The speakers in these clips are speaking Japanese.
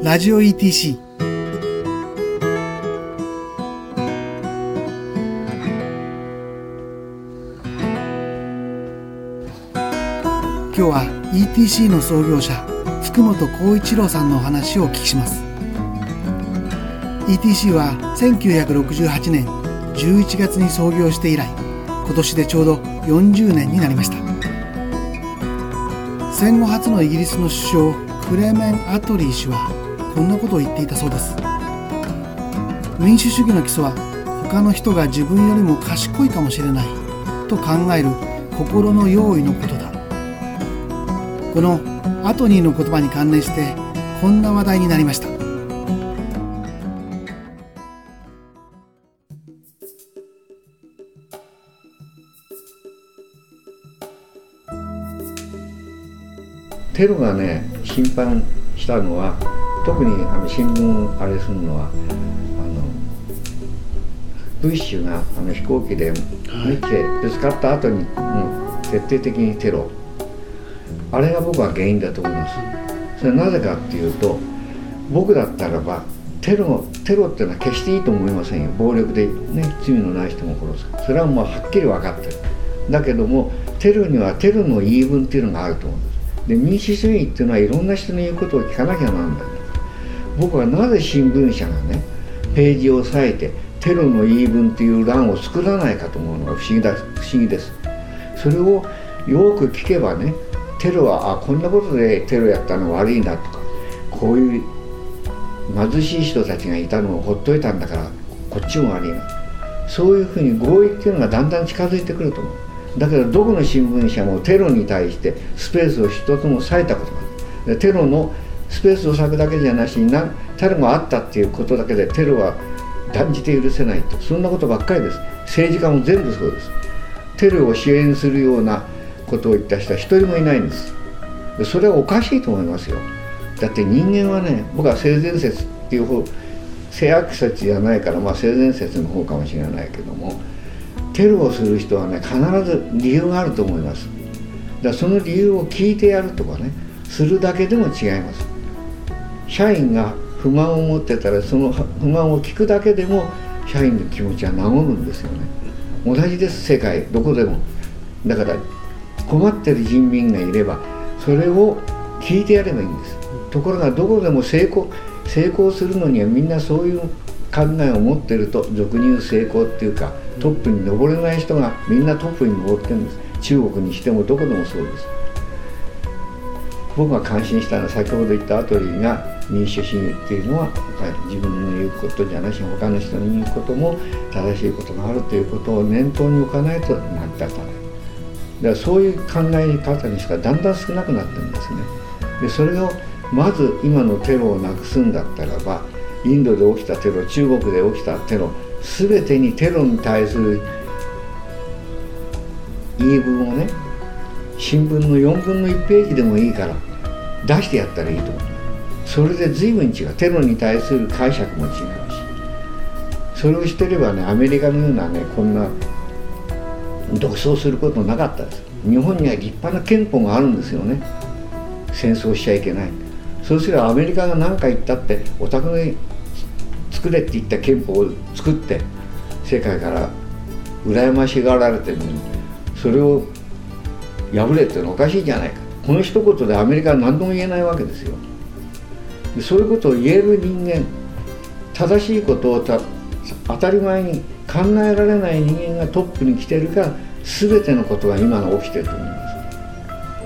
ラジオ ETC。 今日は ETC の創業者福本浩一郎さんのお話をお聞きします。 ETC は1968年11月に創業して以来、今年でちょうど40年になりました。戦後初のイギリスの首相クレメン・アトリー氏はこんなことを言っていたそうです。民主主義の基礎は他の人が自分よりも賢いかもしれないと考える心の用意のことだ。このアトニーの言葉に関連してこんな話題になりました。 テロがね、頻繁したのは、特に新聞あれするのはブッシュが飛行機で見てぶつかった後に徹底的にテロ、あれが僕は原因だと思います。それはなぜかっていうと、僕だったらばテロっていうのは決していいと思いませんよ。暴力でね、罪のない人も殺す、それはもうはっきり分かってる。だけどもテロにはテロの言い分っていうのがあると思うんです。で、民主主義っていうのはいろんな人の言うことを聞かなきゃなんだ。僕はなぜ新聞社がね、ページを割いてテロの言い分っていう欄を作らないかと思うのが不思議です。それをよく聞けばね、テロはこんなことでテロやったの悪いなとか、こういう貧しい人たちがいたのをほっといたんだからこっちも悪いな、そういうふうに合意っていうのがだんだん近づいてくると思う。だけどどこの新聞社もテロに対してスペースを一つも割いたことがない。テロのスペースを割くだけじゃなしに、テロがあったっていうことだけでテロは断じて許せないと、そんなことばっかりです。政治家も全部そうです。テロを支援するようなことを言った人は一人もいないんです。それはおかしいと思いますよ。だって人間はね、僕は性善説っていう方、性悪説じゃないから、性善説の方かもしれないけども、テロをする人はね、必ず理由があると思います。だからその理由を聞いてやるとかね、するだけでも違います。社員が不満を持ってたら、その不満を聞くだけでも社員の気持ちは和むんですよね。同じです、世界どこでも。だから困ってる人民がいればそれを聞いてやればいいんです。ところがどこでも成功するのにはみんなそういう考えを持ってると、俗に言う成功っていうか、トップに登れない人がみんなトップに登ってるんです。中国にしてもどこでもそうです。僕が感心したのは、先ほど言ったアトリーが民主主義っていうのは自分の言うことじゃなし、他の人の言うことも正しいことがあるということを念頭に置かないと成り立たない。だからそういう考え方にしかだんだん少なくなってるんですね。でそれをまず今のテロをなくすんだったらば、インドで起きたテロ、中国で起きたテロ、全てにテロに対する言い分をね、新聞の4分の1ページでもいいから出してやったらいいと思う。それで随分違う。テロに対する解釈も違うし、それをしてればね、アメリカのようなね、こんな独走することなかったです。日本には立派な憲法があるんですよね。戦争しちゃいけない。そうすればアメリカが何か言ったって、お宅に作れって言った憲法を作って世界から羨ましがられてるのに、それを破れっていうのはおかしいじゃないか。この一言でアメリカは何とも言えないわけですよ。でそういうことを言える人間、正しいことを当たり前に考えられない人間がトップに来てるから、全てのことが今の起きてると思います。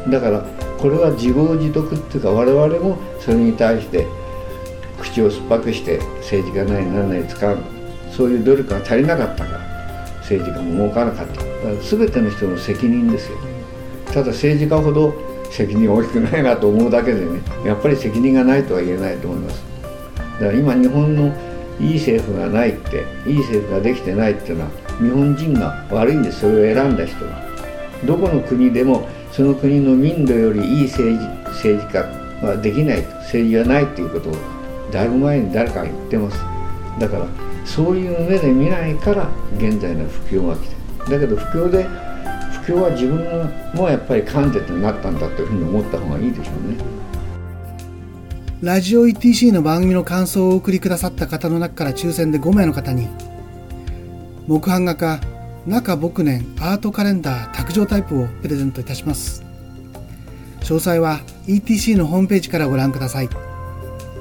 だからこれは自業自得っていうか、我々もそれに対して口を酸っぱくして政治家なり何なり使う、そういう努力が足りなかったから政治家も儲からなかった。だから全ての人の責任ですよ。ただ政治家ほど責任大きくないなと思うだけでね、やっぱり責任がないとは言えないと思います。だから今日本のいい政府がないって、いい政府ができてないっていうのは日本人が悪いんです。それを選んだ人が。どこの国でもその国の民度よりいい政治家はできないと、政治はないということをだいぶ前に誰かが言ってます。だからそういう目で見ないから現在の不況が来てる。だけど不況は自分もやっぱり関節になったんだというふうに思った方がいいでしょうね。 ラジオ ETC の番組の感想をお送りくださった方の中から抽選で5名の方に、木版画家中牧年アートカレンダー卓上タイプをプレゼントいたします。詳細は ETC のホームページからご覧ください。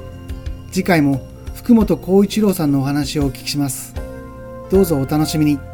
次回も福本浩一郎さんのお話をお聞きします。どうぞお楽しみに。